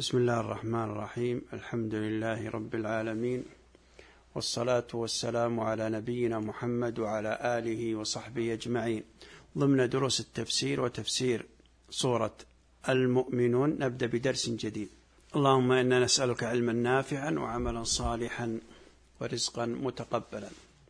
بسم الله الرحمن الرحيم. الحمد لله رب العالمين، والصلاة والسلام على نبينا محمد وعلى آله وصحبه أجمعين. ضمن دروس التفسير وتفسير سورة المؤمنون نبدأ بدرس جديد. اللهم إنا نسألك علما نافعا وعملا صالحا ورزقا متقبلا.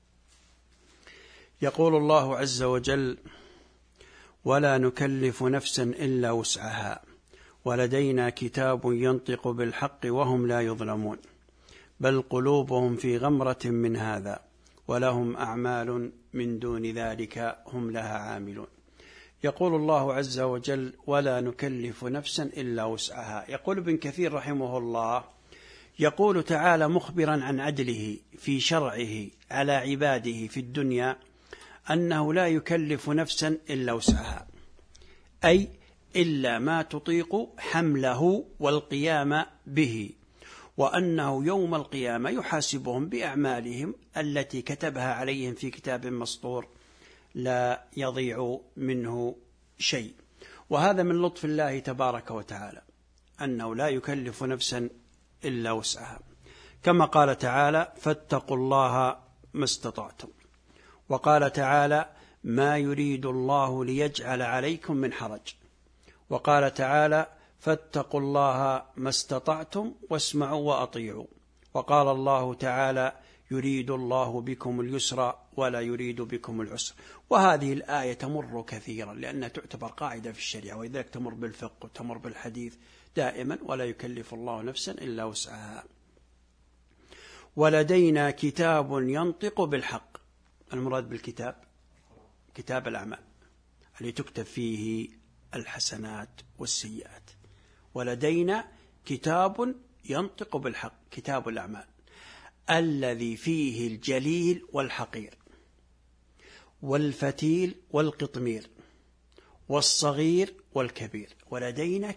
يقول الله عز وجل: ولا نكلف نفسا إلا وسعها ولدينا كتاب ينطق بالحق وهم لا يظلمون بل قلوبهم في غمرة من هذا ولهم أعمال من دون ذلك هم لها عاملون. يقول الله عز وجل: ولا نكلف نفسا إلا وسعها. يقول ابن كثير رحمه الله: يقول تعالى مخبرا عن عدله في شرعه على عباده في الدنيا أنه لا يكلف نفسا إلا وسعها، أي إلا ما تطيق حمله والقيام به، وأنه يوم القيامة يحاسبهم بأعمالهم التي كتبها عليهم في كتاب مسطور لا يضيع منه شيء. وهذا من لطف الله تبارك وتعالى أنه لا يكلف نفسا إلا وسعها، كما قال تعالى: فاتقوا الله ما استطعتم. وقال تعالى: ما يريد الله ليجعل عليكم من حرج. وقال تعالى: فاتقوا الله ما استطعتم واسمعوا وأطيعوا. وقال الله تعالى: يريد الله بكم اليسر ولا يريد بكم العسر. وهذه الآية تمر كثيرا لأنها تعتبر قاعدة في الشريعة، وإذا تمر بالفقه وتمر بالحديث دائما: ولا يكلف الله نفسا إلا وسعها. ولدينا كتاب ينطق بالحق. المراد بالكتاب كتاب الأعمال اللي تكتب فيه الحسنات والسيئات. ولدينا كتاب ينطق بالحق، كتاب الأعمال الذي فيه الجليل والحقير والفتيل والقطمير والصغير والكبير. ولدينا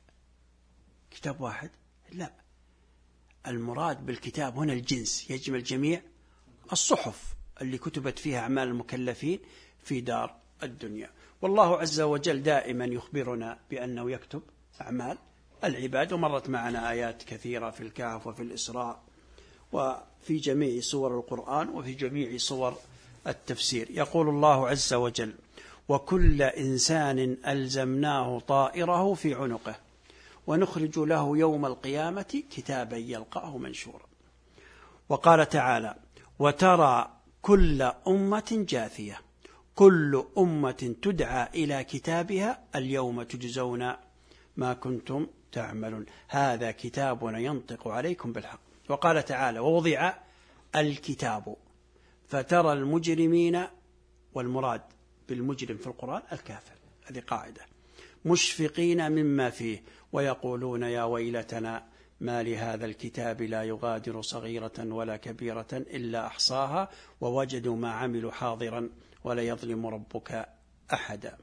كتاب واحد؟ لا، المراد بالكتاب هنا الجنس، يجمل جميع الصحف اللي كتبت فيها أعمال المكلفين في دار الدنيا. والله عز وجل دائما يخبرنا بأنه يكتب أعمال العباد، ومرت معنا آيات كثيرة في الكهف وفي الإسراء وفي جميع سور القرآن وفي جميع صور التفسير. يقول الله عز وجل: وكل إنسان ألزمناه طائره في عنقه ونخرج له يوم القيامة كتابا يلقاه منشورا. وقال تعالى: وترى كل أمة جاثية كل أمة تدعى إلى كتابها اليوم تجزون ما كنتم تعملون هذا كتابنا ينطق عليكم بالحق. وقال تعالى: ووضع الكتاب فترى المجرمين، والمراد بالمجرم في القرآن الكافر، هذه قاعدة، مشفقين مما فيه ويقولون يا ويلتنا ما لهذا الكتاب لا يغادر صغيرة ولا كبيرة إلا أحصاها ووجدوا ما عملوا حاضرا ولا يظلم ربك أحدا.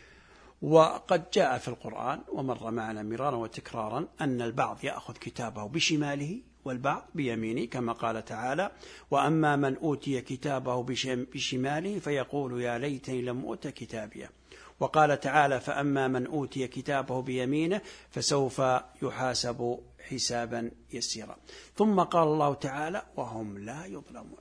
وقد جاء في القرآن ومر معنا مرارا وتكرارا أن البعض يأخذ كتابه بشماله والبعض بيمينه، كما قال تعالى: وأما من أوتي كتابه بشماله فيقول يا ليتني لم أوت كتابيه. وقال تعالى: فأما من أوتي كتابه بيمينه فسوف يحاسب حسابا يسيرا. ثم قال الله تعالى: وهم لا يظلمون.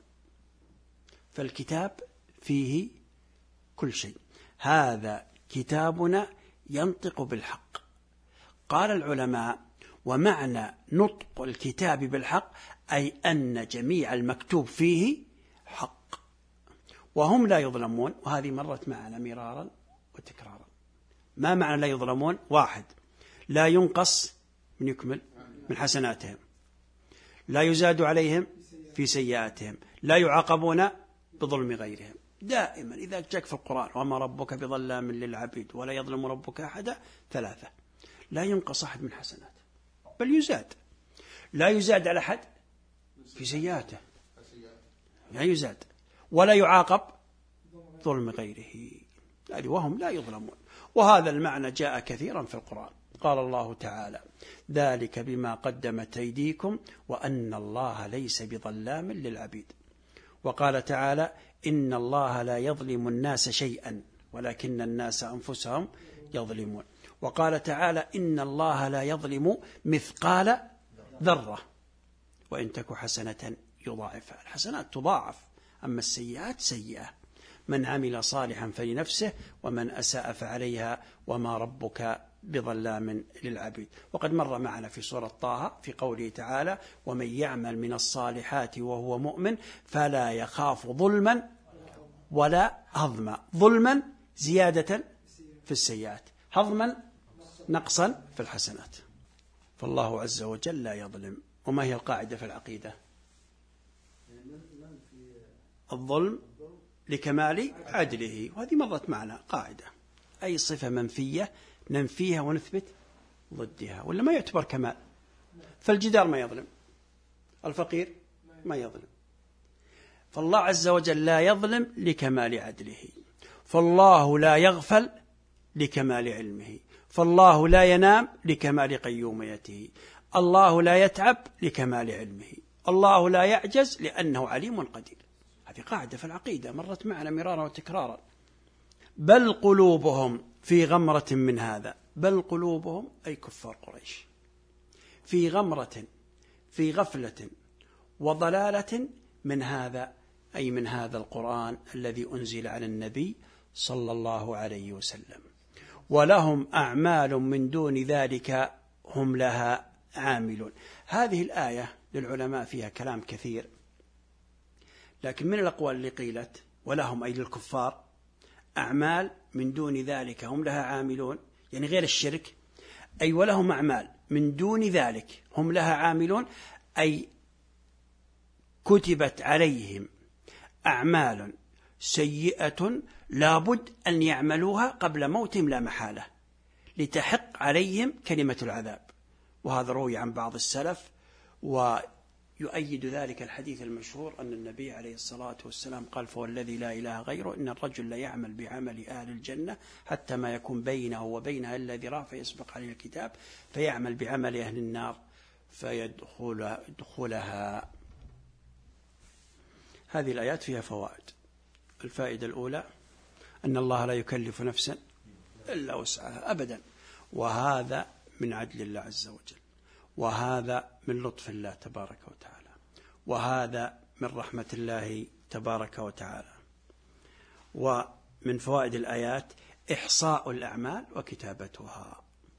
فالكتاب فيه كل شيء. هذا كتابنا ينطق بالحق. قال العلماء: ومعنى نطق الكتاب بالحق أي أن جميع المكتوب فيه حق وهم لا يظلمون. وهذه مرت معنا مرارا وتكرارا. ما معنى لا يظلمون؟ واحد، لا ينقص من يكمل من حسناتهم، لا يزاد عليهم في سيئاتهم، لا يعاقبون بظلم غيرهم. دائما إذا جاءك في القرآن وما ربك بظلام للعبيد ولا يظلم ربك أحدا، ثلاثة: لا ينقص أحد من حسناته بل يزاد، لا يزاد على أحد في سيئاته، لا يزاد، ولا يعاقب ظلم غيره، وهم لا يظلمون. وهذا المعنى جاء كثيرا في القرآن. قال الله تعالى: ذلك بما قدمت أيديكم وأن الله ليس بظلام للعبيد. وقال تعالى: إن الله لا يظلم الناس شيئا ولكن الناس أنفسهم يظلمون. وقال تعالى إن الله لا يظلم مثقال ذرة وإن تك حسنة يضاعفها. الحسنات تضاعف، أما السيئات سيئة. من عمل صالحا فلنفسه ومن أساء فعليها وما ربك بظلام للعبيد. وقد مر معنا في سورة طه في قوله تعالى ومن يعمل من الصالحات وهو مؤمن فلا يخاف ظلما ولا هضما. ظلما زيادة في السيئات، هضما نقصا في الحسنات. فالله عز وجل لا يظلم. وما هي القاعدة في العقيدة؟ الظلم لكمال عدله، وهذه مرت معنا قاعدة. أي صفة منفية ننفيها ونثبت ضدها، ولا ما يعتبر كمال. فالجدار ما يظلم، الفقير ما يظلم. فالله عز وجل لا يظلم لكمال عدله، فالله لا يغفل لكمال علمه، فالله لا ينام لكمال قيوميته، الله لا يتعب لكمال علمه، الله لا يعجز لأنه عليم قدير. هذه قاعدة في العقيدة مرت معنا مرارا وتكرارا. بل قلوبهم في غمرة من هذا. بل قلوبهم أي كفار قريش في غمرة، في غفلة وضلالة من هذا، أي من هذا القرآن الذي أنزل على النبي صلى الله عليه وسلم. ولهم أعمال من دون ذلك هم لها عاملون. هذه الآية للعلماء فيها كلام كثير، لكن من الأقوال اللي قيلت ولهم أي للكفار أعمال من دون ذلك هم لها عاملون، يعني غير الشرك، أي ولهم أعمال من دون ذلك هم لها عاملون، أي كتبت عليهم أعمال سيئة لابد أن يعملوها قبل موتهم لا محالة لتحق عليهم كلمة العذاب. وهذا روي عن بعض السلف، ويؤيد ذلك الحديث المشهور أن النبي عليه الصلاة والسلام قال فوالذي لا إله غيره إن الرجل لا يعمل بعمل أهل الجنة حتى ما يكون بينه وبينها إلا ذراع فيسبق عليه الكتاب فيعمل بعمل أهل النار فيدخلها. هذه الآيات فيها فوائد. الفائدة الأولى أن الله لا يكلف نفسا إلا وسعها أبدا، وهذا من عدل الله عز وجل، وهذا من لطف الله تبارك وتعالى، وهذا من رحمة الله تبارك وتعالى. ومن فوائد الآيات إحصاء الأعمال وكتابتها،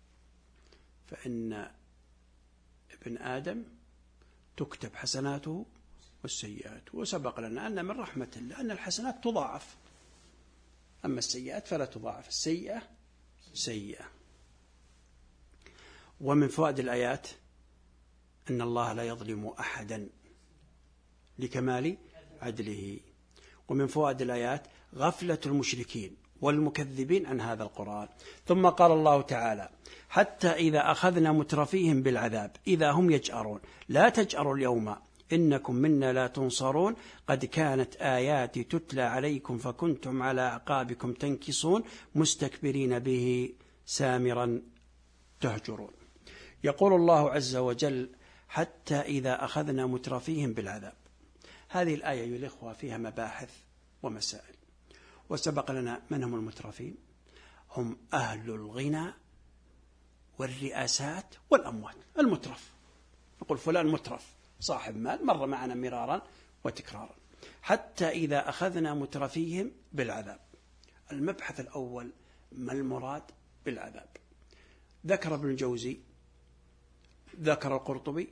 فإن ابن آدم تكتب حسناته والسيئات، وسبق لنا أن من رحمة الله أن الحسنات تضاعف، أما السيئات فلا تضاعف، السيئة سيئة. ومن فوائد الآيات أن الله لا يظلم أحدا لكمال عدله. ومن فوائد الآيات غفلة المشركين والمكذبين عن هذا القرآن. ثم قال الله تعالى حتى إذا أخذنا مترفيهم بالعذاب إذا هم يجأرون لا تجأروا اليوم إنكم منا لا تنصرون قد كانت آياتي تتلى عليكم فكنتم على أعقابكم تنكصون مستكبرين به سامرا تهجرون. يقول الله عز وجل حتى إذا أخذنا مترفيهم بالعذاب. هذه الآية أيها الإخوة فيها مباحث ومسائل، وسبق لنا من هم المترفين. هم أهل الغنى والرئاسات والأموال. المترف نقول فلان مترف صاحب مال، مر معنا مرارا وتكرارا. حتى إذا أخذنا مترفيهم بالعذاب. المبحث الأول ما المراد بالعذاب؟ ذكر ابن الجوزي، ذكر القرطبي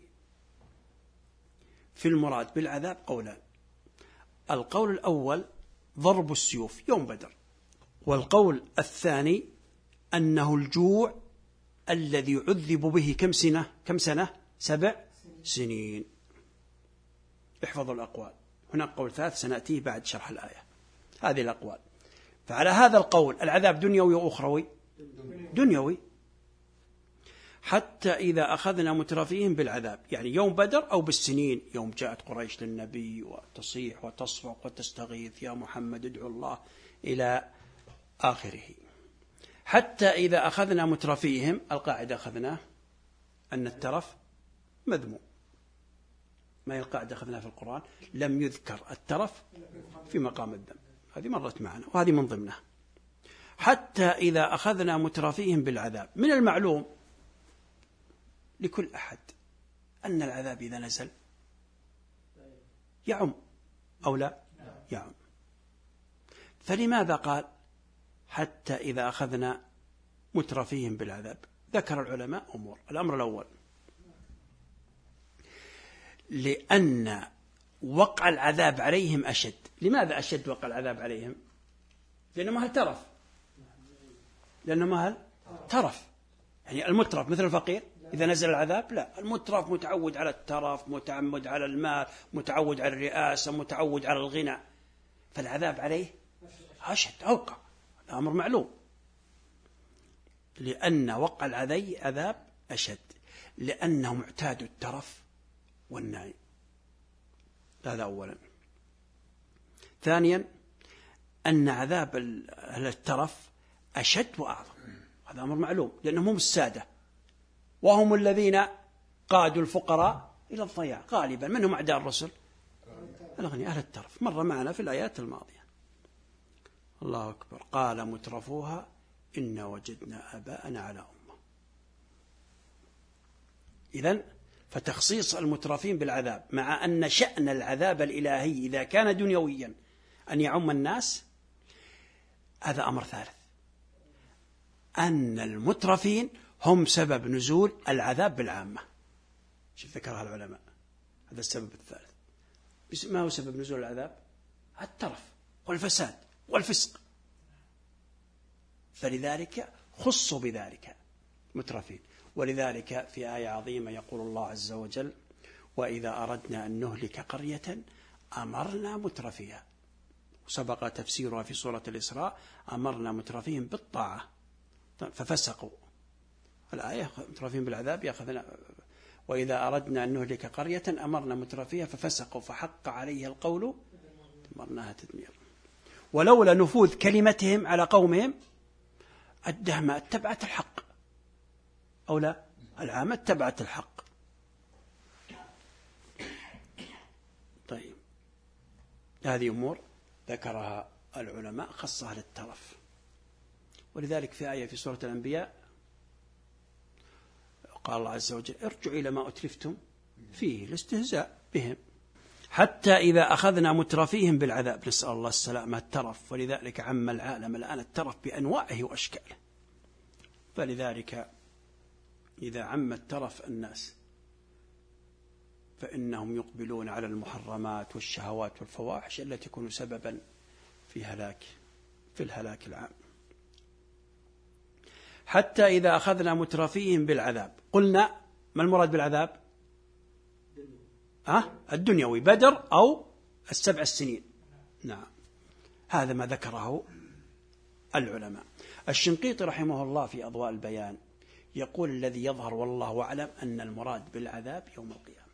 في المراد بالعذاب قولان. القول الأول ضرب السيوف يوم بدر، والقول الثاني أنه الجوع الذي عذب به كم سنة 7 سنين. احفظوا الأقوال. هناك قول ثالث سنأتيه بعد شرح الآية. هذه الأقوال. فعلى هذا القول العذاب دنيوي وأخروي؟ دنيوي. حتى إذا أخذنا مترفيهم بالعذاب، يعني يوم بدر أو بالسنين، يوم جاءت قريش للنبي وتصيح وتصفق وتستغيث يا محمد ادعو الله إلى آخره. حتى إذا أخذنا مترفيهم، القاعدة أخذناه أن الترف مذموم. ما هي القاعدة أخذناها في القرآن؟ لم يذكر الترف في مقام الذم. هذه مرت معنا وهذه من ضمنها. حتى إذا أخذنا مترفيهم بالعذاب. من المعلوم لكل أحد أن العذاب إذا نزل يعم أو لا يعم. فلماذا قال حتى إذا أخذنا مترفيهم بالعذاب؟ ذكر العلماء أمور. الأمر الأول، لأن وقع العذاب عليهم أشد. لماذا أشد وقع العذاب عليهم؟ لأنهم أهل ترف. لأنهم أهل ترف. يعني المترف مثل الفقير إذا نزل العذاب؟ لا، المترف متعود على الترف، متعود على المال، متعود على الرئاسة، متعود على الغنى، فالعذاب عليه أشد أوقع. الأمر معلوم. لأن وقع العذاب أشد لأنهم اعتادوا الترف والنعيم. هذا أولا. ثانيا، أن عذاب الترف أشد وأعظم. هذا أمر معلوم لأنهم هم السادة، وهم الذين قادوا الفقراء إلى الضياع غالبا. من هم أعداء الرسل؟ الأغنياء أهل الترف. مر معنا في الآيات الماضية. الله أكبر. قال مترفوها إنا وجدنا آباءنا على أمة. إذن فتخصيص المترفين بالعذاب، مع أن شأن العذاب الإلهي إذا كان دنيويا أن يعم الناس، هذا أمر ثالث. أن المترفين هم سبب نزول العذاب بالعامة. شوف ذكرها العلماء، هذا السبب الثالث. ما هو سبب نزول العذاب؟ الترف والفساد والفسق. فلذلك خصوا بذلك مترفين. ولذلك في آية عظيمة يقول الله عز وجل: وإذا أردنا أن نهلك قرية أمرنا مترفيها. وسبق تفسيرها في سورة الإسراء: أمرنا مترفين بالطاعة ففسقوا. الآية مترفين بالعذاب يأخذنا. وإذا أردنا أن نهلك قرية أمرنا مترفيها ففسقوا فحق عليه القول أمرناها تدمير. ولولا نفوذ كلمتهم على قومهم الدهمة اتبعت الحق، أو لا، العامة اتبعت الحق. طيب، هذه أمور ذكرها العلماء خصها للترف. ولذلك في آية في سورة الأنبياء قال الله عز وجل: ارجعوا إلى ما أترفتم فيه الاستهزاء بهم حتى إذا أخذنا مترفيهم بالعذاب. نسأل الله السلامة. الترف، ولذلك عم العالم الآن الترف بأنواعه وأشكاله. فلذلك إذا عم الترف الناس فإنهم يقبلون على المحرمات والشهوات والفواحش التي تكون سببا في الهلاك العام. حتى إذا أخذنا مترفيهم بالعذاب. قلنا ما المراد بالعذاب؟ الدنيوي، بدر أو 7 سنين. نعم، هذا ما ذكره العلماء. الشنقيطي رحمه الله في أضواء البيان يقول: الذي يظهر والله أعلم أن المراد بالعذاب يوم القيامة.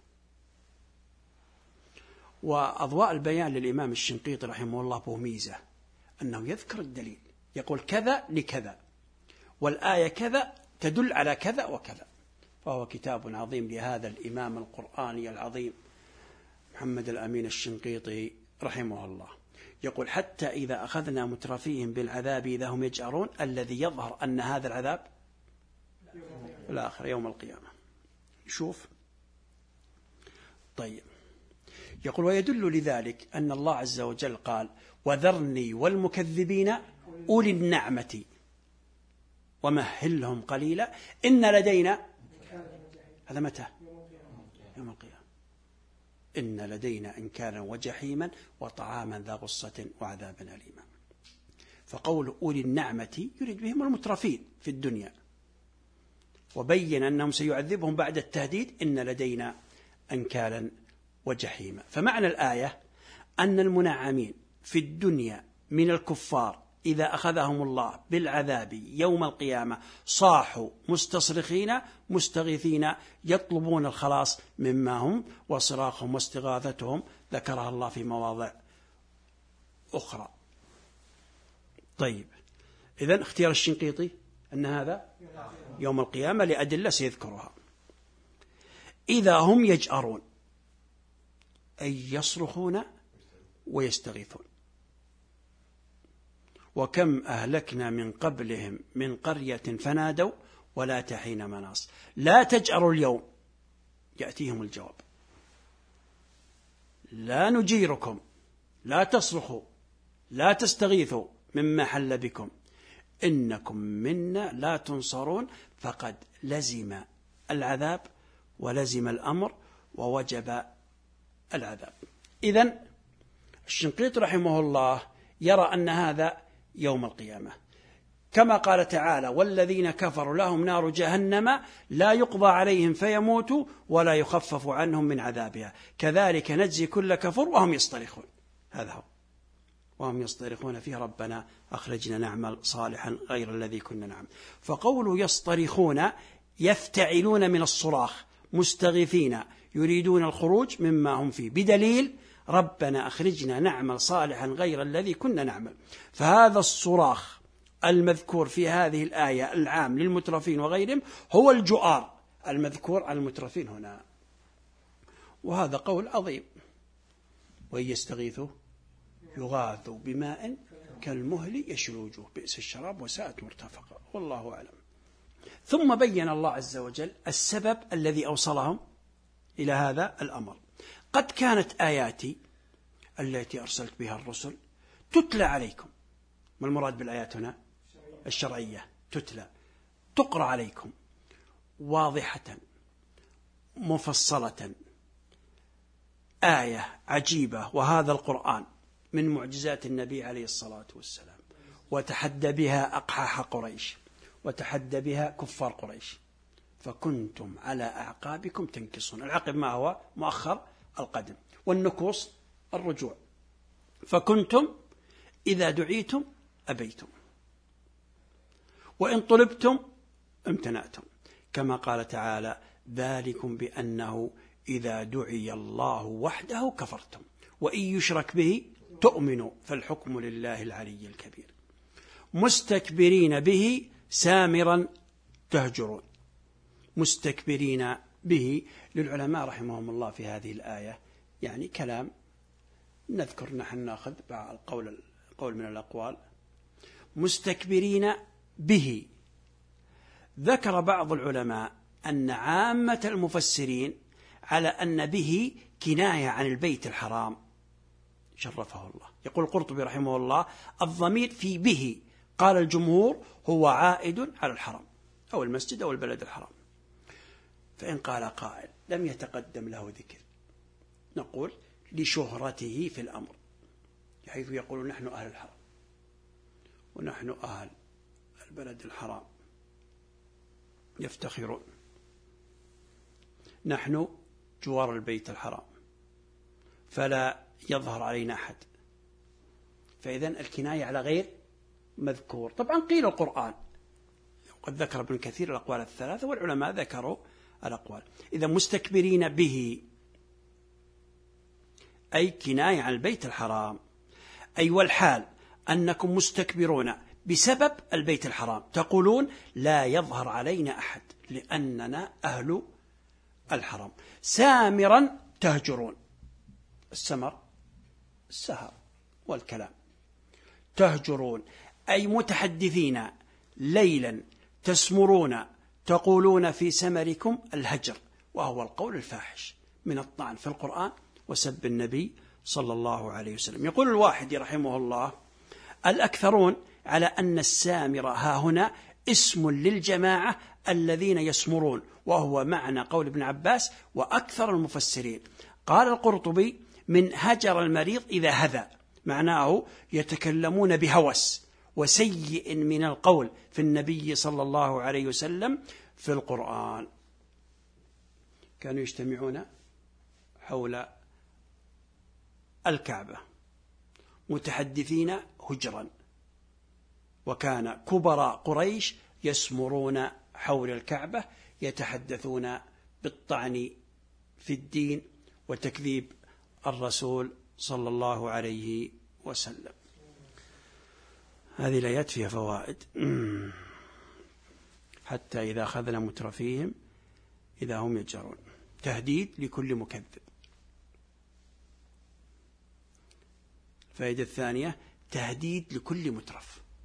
وأضواء البيان للإمام الشنقيطي رحمه الله به ميزة، أنه يذكر الدليل، يقول كذا لكذا، والآية كذا تدل على كذا وكذا. فهو كتاب عظيم لهذا الإمام القرآني العظيم محمد الأمين الشنقيطي رحمه الله. يقول: حتى إذا أخذنا مترفيهم بالعذاب إذا هم يجأرون. الذي يظهر أن هذا العذاب في الآخر يوم القيامة. شوف. طيب، يقول: ويدل لذلك أن الله عز وجل قال: وذرني والمكذبين أولي النعمة ومهلهم قليلا إن لدينا. هذا متى؟ يوم القيامة. إن لدينا إنكالا وجحيما وطعاما ذا غصة وعذابا أليما. فقول أولي النعمة يريد بهم المترفين في الدنيا، وبين أنهم سيعذبهم بعد التهديد: إن لدينا أنكالا وجحيما. فمعنى الآية أن المنعمين في الدنيا من الكفار إذا أخذهم الله بالعذاب يوم القيامة صاحوا مستصرخين مستغيثين يطلبون الخلاص مما هم، وصراخهم واستغاثتهم ذكرها الله في مواضع أخرى. طيب، إذن اختيار الشنقيطي أن هذا يوم القيامة لأدلة سيذكرها. إذا هم يجأرون أي يصرخون ويستغيثون. وكم أهلكنا من قبلهم من قرية فنادوا ولا تحين مناص لا تجأروا اليوم يأتيهم الجواب لا نجيركم لا تصرخوا لا تستغيثوا مما حل بكم إنكم منا لا تنصرون فقد لزم العذاب ولزم الأمر ووجب العذاب. إذن الشنقيطي رحمه الله يرى أن هذا يوم القيامة، كما قال تعالى والذين كفروا لهم نار جهنم لا يقضى عليهم فيموتوا ولا يخفف عنهم من عذابها كذلك نجزي كل كفور وهم يصطرخون. هذا هو وهم يصطرخون فيه ربنا أخرجنا نعمل صالحا غير الذي كنا نعمل. فقولوا يصطرخون يفتعلون من الصراخ مستغيثين يريدون الخروج مما هم فيه بدليل ربنا أخرجنا نعمل صالحا غير الذي كنا نعمل. فهذا الصراخ المذكور في هذه الآية العام للمترفين وغيرهم هو الجؤار المذكور على المترفين هنا، وهذا قول عظيم. وإن يستغيثوا يغاثوا بماء كالمهل يشوي الوجوه بئس الشراب وساءت مرتفقا والله أعلم. ثم بين الله عز وجل السبب الذي أوصلهم إلى هذا الأمر. قد كانت آياتي التي أرسلت بها الرسل تتلى عليكم. ما المراد بالآيات هنا؟ الشرعية. تتلى تقرأ عليكم واضحة مفصلة، آية عجيبة. وهذا القرآن من معجزات النبي عليه الصلاة والسلام، وتحدى بها أقحاح قريش وتحدى بها كفار قريش، فكنتم على أعقابكم تنكصون. العقب ما هو؟ مؤخر القدم، والنكوص الرجوع. فكنتم إذا دعيتم أبيتم وإن طلبتم امتنعتم، كما قال تعالى ذلكم بأنه إذا دعي الله وحده كفرتم وإن يشرك به تؤمنوا فالحكم لله العلي الكبير. مستكبرين به سامرا تهجرون. مستكبرين به للعلماء رحمهم الله في هذه الآية يعني كلام نذكر، نحن نأخذ قول من الأقوال. مستكبرين به، ذكر بعض العلماء أن عامة المفسرين على أن به كناية عن البيت الحرام شرفه الله. يقول القرطبي رحمه الله الضمير في به، قال الجمهور هو عائد على الحرم أو المسجد أو البلد الحرام. فإن قال قائل لم يتقدم له ذكر، نقول لشهرته في الأمر، حيث يقول نحن أهل الحرم ونحن أهل البلد الحرام يفتخرون، نحن جوار البيت الحرام فلا يظهر علينا أحد. فإذن الكناية على غير مذكور. طبعا قيل القرآن، قد ذكر ابن كثير الأقوال الثلاثة والعلماء ذكروا الأقوال. إذا مستكبرين به أي كناية عن البيت الحرام، أي والحال أنكم مستكبرون بسبب البيت الحرام، تقولون لا يظهر علينا أحد لأننا أهل الحرم. سامرا تهجرون، السمر السهر والكلام. تهجرون أي متحدثين ليلا تسمرون تقولون في سمركم الهجر، وهو القول الفاحش من الطعن في القرآن وسب النبي صلى الله عليه وسلم. يقول الواحدي رحمه الله الأكثرون على أن السامر ها هنا اسم للجماعة الذين يسمرون، وهو معنى قول ابن عباس وأكثر المفسرين. قال القرطبي من هجر المريض إذا هذى، معناه يتكلمون بهوس وسيء من القول في النبي صلى الله عليه وسلم في القرآن. كانوا يجتمعون حول الكعبة متحدثين هجرا، وكان كبراء قريش يسمرون حول الكعبة يتحدثون بالطعن في الدين وتكذيب الرسول صلى الله عليه وسلم. هذه الآيات فيها فوائد. حتى إذا أخذنا مترفيهم إذا هم يجرون، تهديد لكل مكذب. الفائدة الثانية تهديد لكل مترف،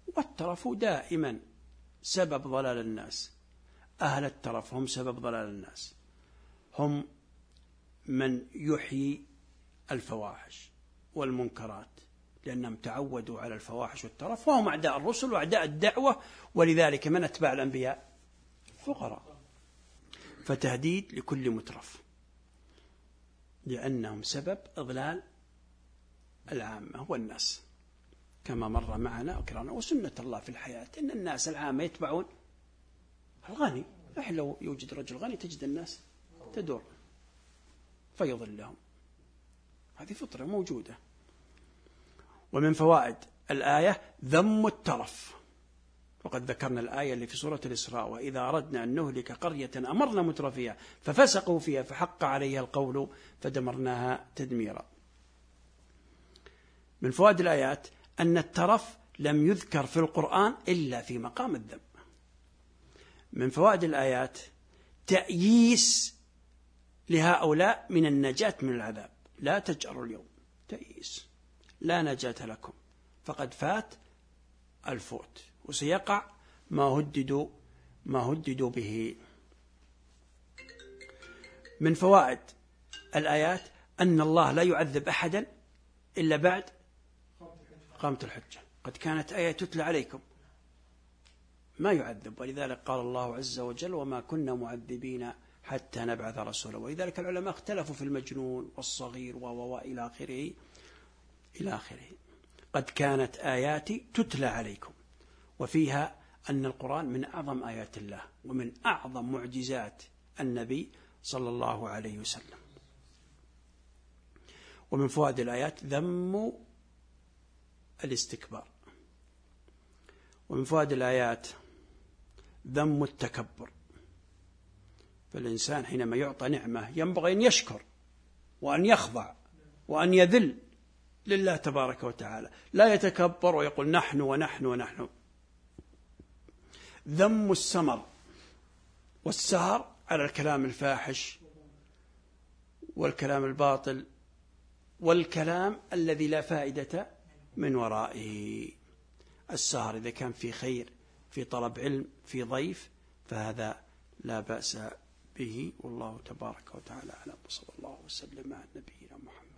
والترف دائما سبب ضلال الناس. أهل الترف هم سبب ضلال الناس، هم من يحيي الفواحش والمنكرات، لأنهم تعودوا على الفواحش والترف، وهم أعداء الرسل وأعداء الدعوة، ولذلك من أتباع الأنبياء فقراء. فتهديد لكل مترف، لأنهم سبب إضلال العامة والناس، كما مر معنا وكررنا. وسنة الله في الحياة أن الناس العامة يتبعون الغني. نحن لو يوجد رجل غني تجد الناس تدور فيضلهم، هذه فطرة موجودة. ومن فوائد الآية ذم الترف، وقد ذكرنا الآية اللي في سورة الإسراء: وإذا أردنا أن نهلك قرية أمرنا مترفيها ففسقوا فيها فحق عليها القول فدمرناها تدميرا. من فوائد الآيات أن الترف لم يذكر في القرآن إلا في مقام الذم. من فوائد الآيات تأييس لهؤلاء من النجاة من العذاب. لا تجأروا اليوم، تأييس، لا نجاة لكم، فقد فات الفوت، وسيقع ما هددوا به. من فوائد الآيات أن الله لا يعذب أحدا إلا بعد قامة الحجة. قد كانت آية تتلى عليكم ما يعذب، ولذلك قال الله عز وجل: وما كنا معذبين حتى نبعث رسولا. ولذلك العلماء اختلفوا في المجنون والصغير إلى آخره. قد كانت آياتي تتلى عليكم، وفيها أن القرآن من أعظم آيات الله ومن أعظم معجزات النبي صلى الله عليه وسلم. ومن فوائد الآيات ذم الاستكبار. ومن فوائد الآيات ذم التكبر. فالإنسان حينما يعطى نعمة ينبغي أن يشكر وأن يخضع وأن يذل لله تبارك وتعالى، لا يتكبر ويقول نحن ونحن ونحن. ذم السمر والسهر على الكلام الفاحش والكلام الباطل والكلام الذي لا فائدة من ورائه. السهر إذا كان في خير، في طلب علم، في ضيف، فهذا لا بأس به. والله تبارك وتعالى أعلم، وصلى الله وسلم على نبينا محمد.